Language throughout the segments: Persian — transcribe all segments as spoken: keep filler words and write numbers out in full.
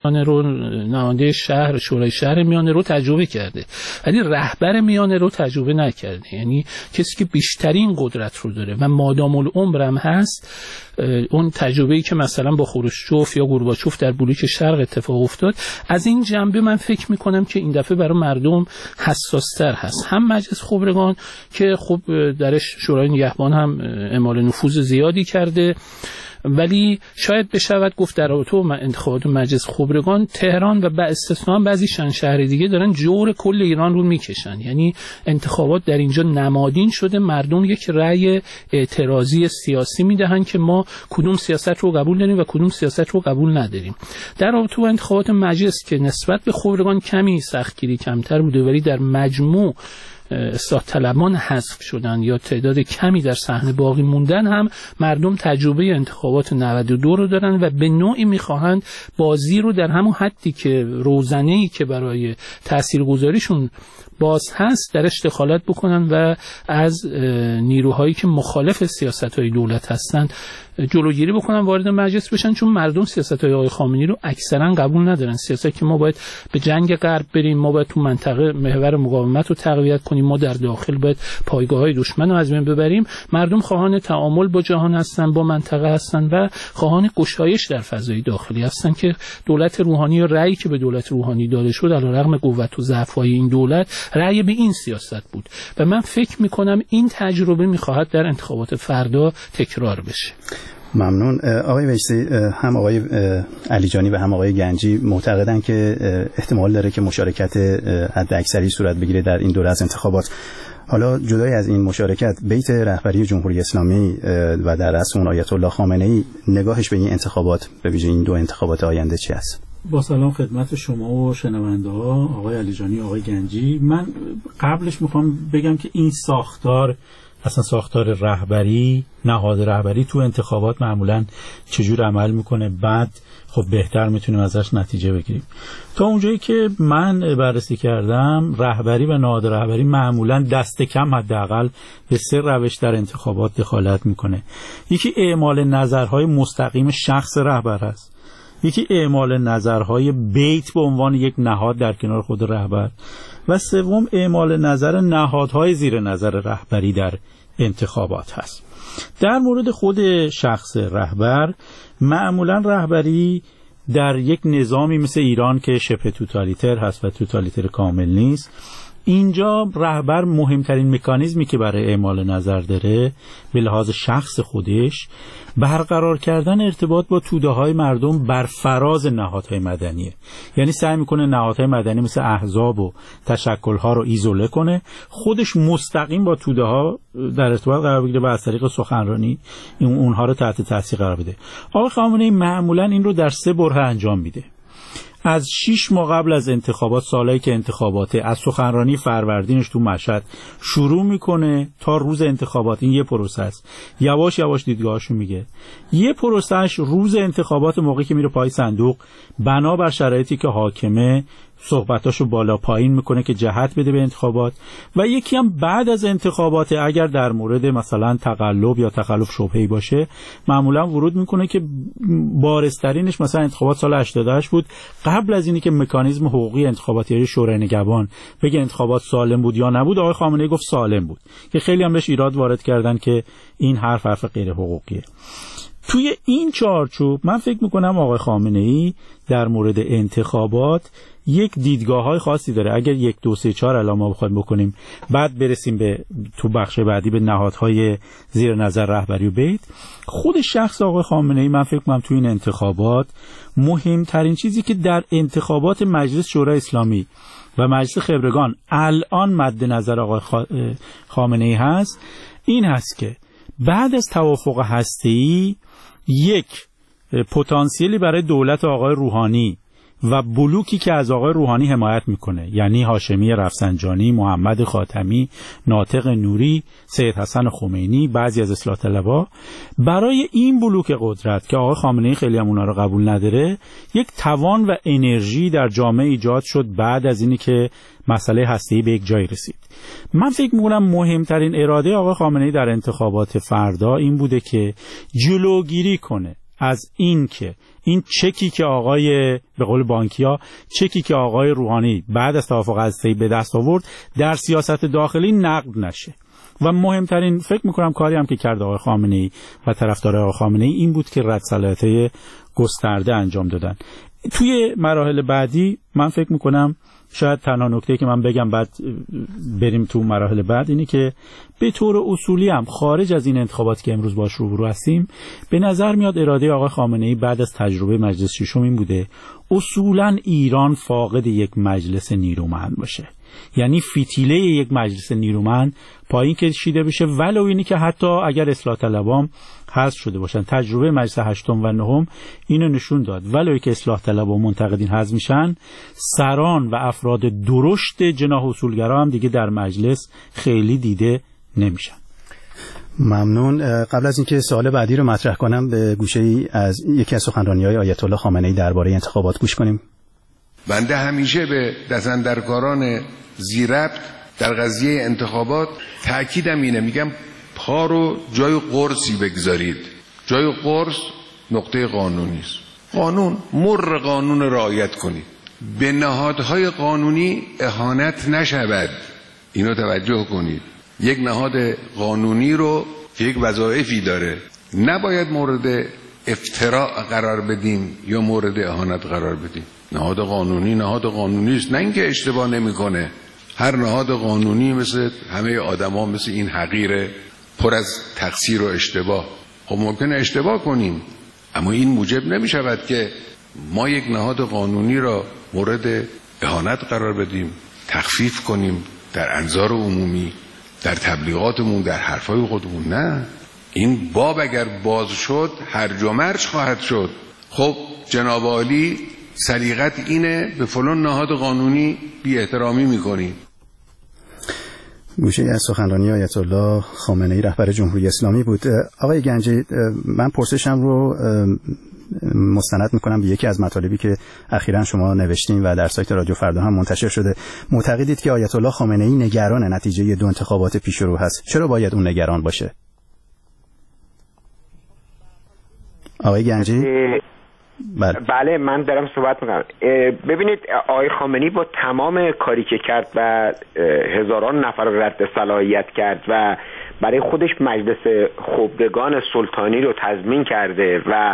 میانه رو نماینده شهر شورای شهر میانه رو تجربه کرده، ولی رهبر میانه رو تجربه نکرده. یعنی کسی که بیشترین قدرت رو داره و مادام العمر هم هست، اون تجربه‌ای که مثلا با خروشچوف یا گورباچوف در بلوک شرق اتفاق افتاد، از این جنبه من فکر میکنم که این دفعه برای مردم حساس‌تر هست. هم مجلس خبرگان که خب درش شورای نگهبان هم اعمال نفوذ زیادی کرده، ولی شاید بشود گفت در رابطه با انتخابات مجلس خبرگان تهران و به استثنا بعضی شهر دیگه دارن جور کل ایران رو میکشن. یعنی انتخابات در اینجا نمادین شده، مردم یک رأی اعتراضی سیاسی میدهن که ما کدوم سیاست رو قبول داریم و کدوم سیاست رو قبول نداریم. در رابطه با انتخابات مجلس که نسبت به خبرگان کمی سختگیری کمتر بوده، ولی در مجموع اصلاح طلبان حذف شدن یا تعداد کمی در صحنه باقی موندن، هم مردم تجربه انتخابات نود و دو رو دارن و به نوعی میخواهند بازی رو در همون حدی که روزنه‌ای که برای تاثیرگذاریشون باز هست درش دخالت بکنن و از نیروهایی که مخالف سیاست‌های دولت هستند جلوگیری بکنن وارد مجلس بشن، چون مردم سیاست‌های آقای خامنه‌ای رو اکثرا قبول ندارن. سیاست که ما باید به جنگ غرب بریم، ما باید تو منطقه محور مقاومت رو تقویت کنیم، ما در داخل باید پایگاه‌های دشمن رو از بین ببریم. مردم خواهان تعامل با جهان هستن، با منطقه هستن و خواهان گشایش در فضای داخلی هستن که دولت روحانی یا رأیی که به دولت روحانی داده شد علیرغم قوت و ضعف‌های این دولت رأی به این سیاست بود و من فکر می‌کنم این تجربه می‌خواهد در انتخابات فردا تکرار بشه. ممنون. آقای ویسی، هم آقای علیجانی و هم آقای گنجی معتقدن که احتمال داره که مشارکت حداکثری صورت بگیره در این دوره از انتخابات. حالا جدای از این مشارکت، بیت رهبری جمهوری اسلامی و در رأس اون آیت الله خامنه‌ای نگاهش به این انتخابات، به ویژه این دو انتخابات آینده چی است؟ با سلام خدمت شما و شنونده ها، آقای علیجانی و آقای گنجی. من قبلش میخوام بگم که این ساختار، اصلا ساختار رهبری، نهاد رهبری تو انتخابات معمولا چجور عمل میکنه، بعد خب بهتر میتونیم ازش نتیجه بگیریم. تا اونجایی که من بررسی کردم، رهبری و نهاد رهبری معمولا دست کم حداقل به سه روش در انتخابات دخالت میکنه. یکی اعمال نظرهای مستقیم شخص رهبر هست، یکی اعمال نظرهای بیت به عنوان یک نهاد در کنار خود رهبر، و سوم اعمال نظر نهادهای زیر نظر رهبری در انتخابات هست. در مورد خود شخص رهبر، معمولا رهبری در یک نظامی مثل ایران که شبه توتالیتر هست و توتالیتر کامل نیست، اینجا رهبر مهمترین مکانیزمی که برای اعمال نظر داره به لحاظ شخص خودش برقرار کردن ارتباط با توده‌های مردم بر فراز نهادهای مدنیه. یعنی سعی میکنه نهادهای مدنی مثل احزاب و تشکل‌ها رو ایزوله کنه، خودش مستقیم با توده‌ها در ارتباط قرار بگیره و از طریق سخنرانی اونها رو تحت تاثیر قرار بده. آقای خامنه‌ای معمولا این رو در سه بره انجام میده. از شش ماه قبل از انتخابات، سالایی که انتخاباته، از سخنرانی فروردینش تو مشهد شروع میکنه تا روز انتخابات. این یه پروسه است، یواش یواش دیدگاهاشو میگه. یه پروسهش روز انتخابات، موقعی که میره پای صندوق، بنابر شرایطی که حاکمه صحبتاشو بالا پایین میکنه که جهت بده به انتخابات. و یکی هم بعد از انتخابات، اگر در مورد مثلا تقلب یا تخلف شبهه‌ای باشه، معمولا ورود میکنه که بارزترینش مثلا انتخابات سال هشتاد و هشت بود، قبل از اینی که مکانیزم حقوقی انتخاباتی شورای نگهبان بگه انتخابات سالم بود یا نبود، آقای خامنه‌ای گفت سالم بود، که خیلی هم بهش ایراد وارد کردن که این حرف حرف غیر حقوقیه. توی این چارچوب من فکر میکنم آقای خامنه‌ای در مورد انتخابات یک دیدگاه‌های خاصی داره. اگر یک دو سه چهار الان ما بخوایم بکنیم، بعد برسیم به تو بخش بعدی به نهادهای زیر نظر رهبری و بیت، خود شخص آقای خامنه‌ای من فکر می‌کنم تو این انتخابات مهمترین چیزی که در انتخابات مجلس شورای اسلامی و مجلس خبرگان الان مد نظر آقای خامنه‌ای هست، این هست که بعد از توافق هسته‌ای یک پتانسیلی برای دولت آقای روحانی و بلوکی که از آقای روحانی حمایت میکنه، یعنی هاشمی رفسنجانی، محمد خاتمی، ناطق نوری، سید حسن خمینی، بعضی از اصلاح طلبها، برای این بلوک قدرت که آقای خامنه‌ای خیلی هم اونا رو قبول نداره، یک توان و انرژی در جامعه ایجاد شد بعد از اینی که مسئله هسته‌ای به یک جای رسید. من فکر میکنم مهمترین اراده آقای خامنه‌ای در انتخابات فردا این بوده که جلوگیری کنه از این که این چکی که آقای به قول بانکیا چکی که آقای روحانی بعد از توافق هسته‌ای به دست آورد در سیاست داخلی نقد نشه. و مهمترین فکر میکنم کاری هم که کرد آقای خامنه‌ای و طرفدارای آقای خامنه‌ای این بود که رد صلاحیت گسترده انجام دادن. توی مراحل بعدی من فکر میکنم شاید تنها نکته که من بگم بعد بریم تو مراحل بعد اینه که به طور اصولی هم خارج از این انتخاباتی که امروز باش روبرو هستیم به نظر میاد اراده آقای خامنه‌ای بعد از تجربه مجلس ششم این بوده اصولاً ایران فاقد یک مجلس نیرومند باشه. یعنی فتیله یک مجلس نیرومند پایین کشیده بشه، ولو اینی که حتی اگر اصلاح طلبام حذف شده باشن. تجربه مجلس هشتم و نهم اینو نشون داد، ولو که اصلاح طلبا و منتقدین حذف میشن، سران و افراد درشت جناح اصولگرا هم دیگه در مجلس خیلی دیده نمیشن. ممنون. قبل از اینکه سوال بعدی رو مطرح کنم به گوشه‌ای از یکی از سخنرانی‌های آیت الله خامنه‌ای درباره انتخابات گوش کنیم. بنده همیشه به دستاندرکاران زیربط در قضیه انتخابات تأکیدم اینه، میگم پا رو جای قرصی بگذارید. جای قرص نقطه قانونی است. قانون، مر قانون رعایت کنید. به نهادهای قانونی اهانت نشود. اینو توجه کنید. یک نهاد قانونی رو که یک وظایفی داره نباید مورد افتراء قرار بدیم یا مورد اهانت قرار بدیم. نهاد قانونی نهاد قانونی است، نه اینکه اشتباه نمیکنه. هر نهاد قانونی مثل همه آدما مثل این حقیره، پر از تقصیر و اشتباه. خب ممکنه اشتباه کنیم، اما این موجب نمی شود که ما یک نهاد قانونی را مورد اهانت قرار بدیم، تخفیف کنیم در انظار عمومی، در تبلیغاتمون، در حرفای خودمون. نه، این باب اگر باز شد هرج و مرج خواهد شد. خب جناب عالی سلیقت اینه به فلان نهاد قانونی بی احترامی میکنی. گوشه از سخنرانی آیت الله خامنه‌ای رهبر جمهوری اسلامی بود. آقای گنجی، من پرسشم رو مستند میکنم به یکی از مطالبی که اخیراً شما نوشتین و در سایت رادیو فردا هم منتشر شده. معتقدید که آیت الله خامنه‌ای نگران نتیجه دو انتخابات پیش رو هست. چرا باید اون نگران باشه؟ آقای گنجی؟ بله. بله من دارم صحبت میکنم. ببینید آقای خامنه‌ای با تمام کاری که کرد و هزاران نفر رد صلاحیت کرد و برای خودش مجلس خبرگان سلطانی رو تضمین کرده و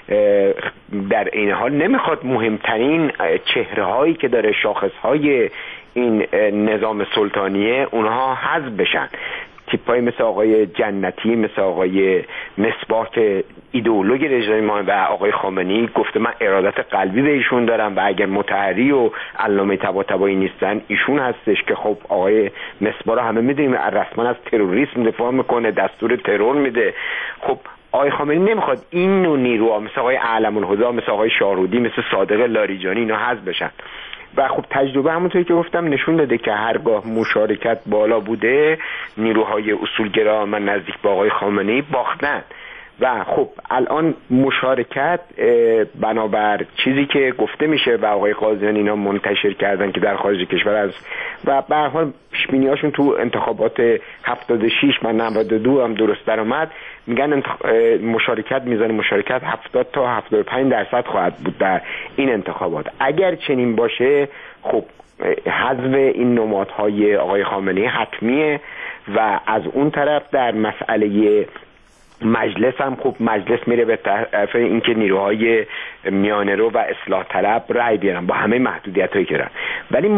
در این حال نمیخواد مهمترین چهره هایی که داره، شاخص های این نظام سلطانیه، اونها حذف بشن. تیپایی مثل آقای جنتی، مثل آقای مصباح که ایدئولوژ رژیم ما و آقای خامنه‌ای گفته من ارادت قلبی به ایشون دارم و اگر مطهری و علامه طباطبایی نیستن ایشون هستش که خب آقای مصباح رو همه میدونیم رسما از تروریسم دفاع میکنه، دستور ترور میده. خب آقای خامنه‌ای نمیخواد این نوع نیروها مثل آقای علم الهدی، مثل آقای شاهرودی، مثل صادق لاریجانی اینا حذف بشن. و خب تجربه همونطوری که گفتم نشون داده که هرگاه مشارکت بالا بوده نیروهای اصولگرا و نزدیک به آقای خامنه‌ای باختن. و خب الان مشارکت بنابر چیزی که گفته میشه و آقای قاضیان اینا منتشر کردن که در خارج کشور از و به هر حال پیش‌بینی‌هاشون تو انتخابات هفتاد و شش و نود و دو هم درست در اومد، میگن انتخ... مشارکت میزان مشارکت هفتاد تا هفتاد و پنج درصد خواهد بود در این انتخابات. اگر چنین باشه خب حذف این نمادهای آقای خامنه‌ای حتمیه. و از اون طرف در مسئله مجلس هم خب مجلس میره به طرف اینکه نیروهای میانه رو و اصلاح طلب رای بیارن با همه محدودیتایی که دارن. ولی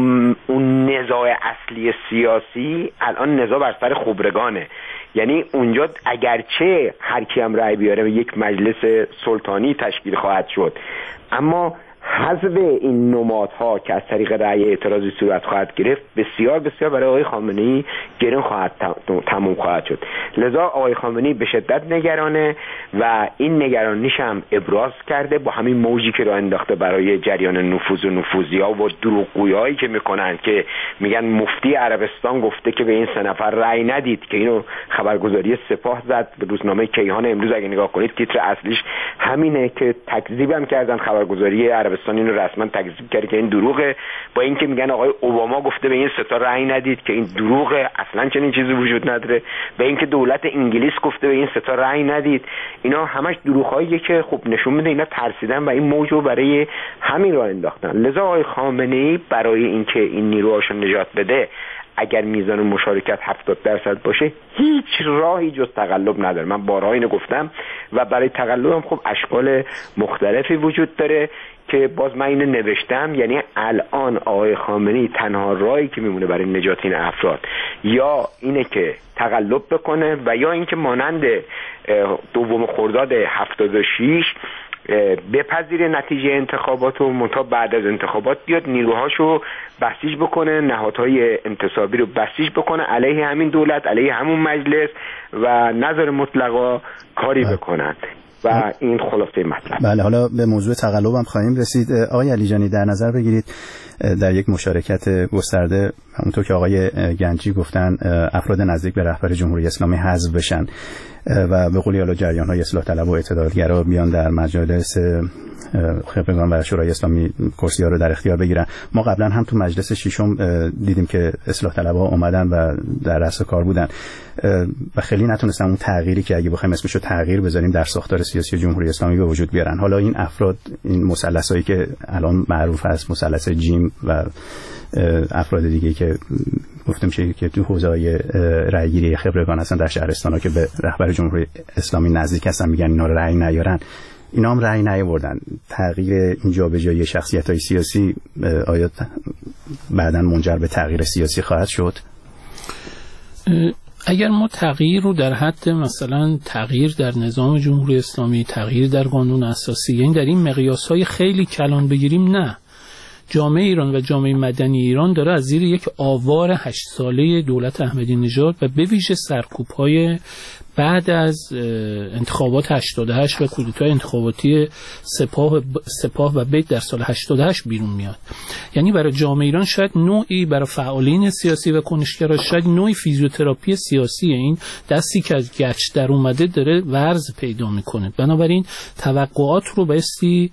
اون نزاع اصلی سیاسی الان نزاع بر سر خبرگانه. یعنی اونجا اگرچه هر کی هم رای بیاره یک مجلس سلطانی تشکیل خواهد شد، اما حذف این نمادها که از طریق رأی اعتراضی صورت خواهد گرفت بسیار بسیار برای آقای خامنه‌ای گران خواهد تموم خواهد شد. لذا آقای خامنه‌ای به شدت نگرانه و این نگرانیش هم ابراز کرده با همین موجی که راه انداخته برای جریان نفوذ و نفوذی‌ها و دروغگویی‌هایی که میکنن که میگن مفتی عربستان گفته که به این سه نفر رأی ندید، که اینو خبرگزاری سپاه زد به روزنامه کیهان امروز. اگه نگاه کنید تیتر اصلیش همینه که تکذیبم کردن خبرگزاری عربستان عربستان اینو رسما تکذیب کرده که این دروغه، با اینکه میگن آقای اوباما گفته به این ستا رأی ندید که این دروغه، اصلا چنین چیزی وجود نداره، به اینکه دولت انگلیس گفته به این ستا رأی ندید. اینا همش دروغاییه که خب نشون میده اینا ترسیدن و این موضوع برای همین راه انداختن. لذا آقای خامنه‌ای برای اینکه این نیروهاشو نجات بده اگر میزان مشارکت هفتاد درصد باشه هیچ راهی جز تقلب نداره. من بارها اینو گفتم و برای تقلب هم خب اشکال مختلفی وجود داره که باز من اینو نوشتم. یعنی الان آقای خامنه‌ای تنها راهی که میمونه برای نجات این افراد یا اینه که تقلب بکنه و یا اینکه مانند دوم خرداد هفتاد و شش بپذیره نتیجه انتخابات و منتها بعد از انتخابات بیاد نیروهاشو بسیج بکنه، نهادهای انتصابی رو بسیج بکنه علیه همین دولت، علیه همون مجلس و نظر مطلقا کاری بکنن و این خلاصه مطلب. بله، حالا به موضوع تقلب هم خواهیم رسید. آقای علیجانی در نظر بگیرید در یک مشارکت گسترده همونطور که آقای گنجی گفتن افراد نزدیک به رهبر جمهوری اسلامی حذف بشن و به قولی حالا جریان‌های اصلاح طلب و اعتدالگرا بیان در مجالس خبرگان و شورای اسلامی کرسی‌ها رو در اختیار بگیرن. ما قبلا هم تو مجلس ششم دیدیم که اصلاح طلب‌ها اومدن و در رأس کار بودن و خیلی نتونستن اون تغییری که اگه بخوایم اسمش رو تغییر بذاریم در ساختار سیاسی جمهوری اسلامی به وجود بیارن. حالا این افراد، این مثلثایی که الان معروف است، مثلث جیم و افراد دیگه که گفتم چه که تو حوزه‌های رأیگیری خبرگان هستن در شهرستان‌ها که به رهبر جمهوری اسلامی نزدیک هستن، میگن اینا رو رأی نیارن، اینا هم رأی نیاوردن. تغییر این جابجایی شخصیت‌های سیاسی آیا بعداً منجر به تغییر سیاسی خواهد شد؟ اگر ما تغییر رو در حد مثلا تغییر در نظام جمهوری اسلامی، تغییر در قانون اساسی، یعنی در این مقیاس‌های خیلی کلان بگیریم، نه. جامعه ایران و جامعه مدنی ایران داره از زیر یک آوار هشت ساله دولت احمدی نژاد و به ویژه سرکوب‌های بعد از انتخابات هشتاد و هشت و کودتای انتخاباتی سپاه سپاه و بیت در سال هشتاد و هشت بیرون میاد. یعنی برای جامعه ایران شاید نوعی، برای فعالین سیاسی و کنشگرا شاید نوعی فیزیوتراپی سیاسی، این دستی که از گچ در اومده داره ورز پیدا میکنه. بنابراین توقعات رو بایستی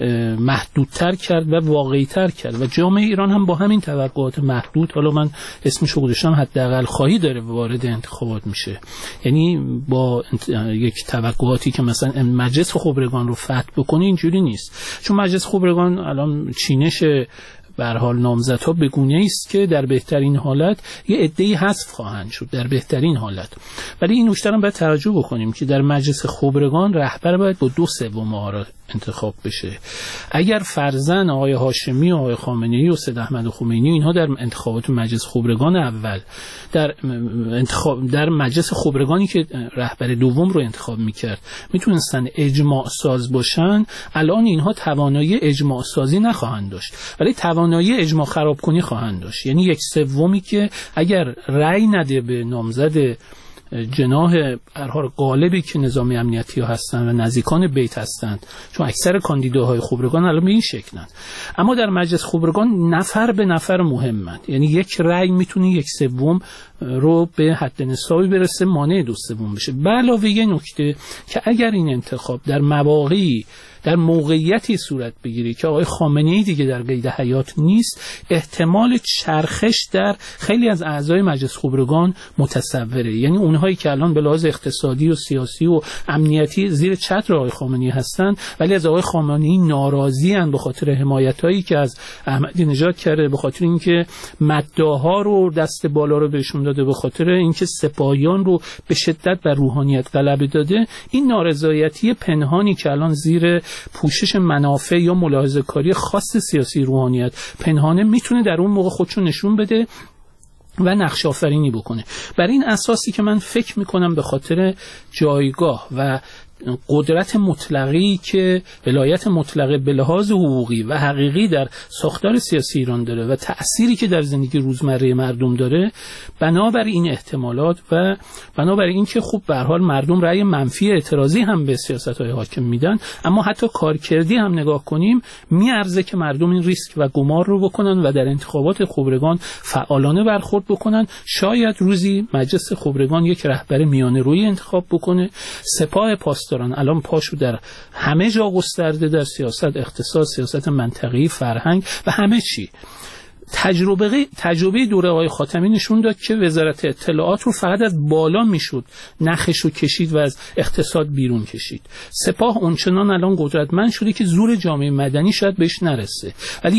محدودتر کرد و واقعی‌تر کرد و جامعه ایران هم با همین توقعات محدود، حالا من اسمشو گذاشتم حداقل خواهی داره وارد انتخابات میشه. یعنی با یک توقعاتی که مثلا مجلس خبرگان رو فتح بکنه اینجوری نیست، چون مجلس خبرگان الان چینش به هر حال نامزدها به گونه‌ای است که در بهترین حالت یه عده‌ای حذف خواهند شد در بهترین حالت. ولی این نکته رو باید توجه بکنیم که در مجلس خبرگان رهبر باید با دو سوم آرا انتخاب بشه. اگر فرزند آقای هاشمی و آقای خامنه‌ای و سید احمد خمینی اینها در انتخابات مجلس خبرگان اول در انتخاب در مجلس خبرگانی که رهبر دوم رو انتخاب می‌کرد میتونستن اجماع ساز باشن، الان اینها توانایی اجماع سازی نخواهند داشت ولی توانایی اجماع خراب کنی خواهند داشت. یعنی یک سومی که اگر رأی نده به نامزد جناح هر غالبی که نظامی امنیتی ها هستند و نزدیکان بیت هستند، چون اکثر کاندیداهای خبرگان الان به این شکلند، اما در مجلس خبرگان نفر به نفر مهمند. یعنی یک رأی میتونه یک سوم رو به حد نصابی برسه مانع دو سوم بشه. به علاوه یه نکته که اگر این انتخاب در مواقعی در موقعیتی صورت بگیری که آقای خامنه‌ای دیگه در قید حیات نیست، احتمال چرخش در خیلی از اعضای مجلس خبرگان متصوره. یعنی اونهایی که الان به لحاظ اقتصادی و سیاسی و امنیتی زیر چتر آقای خامنه‌ای هستن ولی از آقای خامنه‌ای ناراضی ان به خاطر حمایتایی که از احمدی نژاد کرده، به خاطر اینکه مداها رو دست بالا رو بهشون داده، به خاطر اینکه سپاهیان رو به شدت بر روحانیت غلبه داده، این نارضایتی پنهانی که الان زیر پوشش منافع یا ملاحظه کاری خاص سیاسی روحانیت پنهانه میتونه در اون موقع خودشو نشون بده و نقش آفرینی بکنه. بر این اساسی که من فکر میکنم به خاطر جایگاه و قدرت مطلقی که ولایت مطلقه به لحاظ حقوقی و حقیقی در ساختار سیاسی ایران داره و تأثیری که در زندگی روزمره مردم داره، بنابر این احتمالات و بنابر این که خب به هر حال مردم رأی منفی اعتراضی هم به سیاست‌های حاکم میدن، اما حتی کارکردی هم نگاه کنیم میارزه که مردم این ریسک و گمار رو بکنن و در انتخابات خبرگان فعالانه برخورد بکنن. شاید روزی مجلس خبرگان یک رهبر میانه روی انتخاب بکنه، سپاه پاسداران دارن، الان پاشو در همه جا گسترده، در سیاست، اقتصاد، سیاست منطقه‌ای، فرهنگ و همه چی. تجربه تجربه دوره آقای خاتمی نشون داد که وزارت اطلاعات رو فقط از بالا میشد نخش رو کشید و از اقتصاد بیرون کشید. سپاه اونچنان الان قدرتمند شده که زور جامعه مدنی شاید بهش نرسه، ولی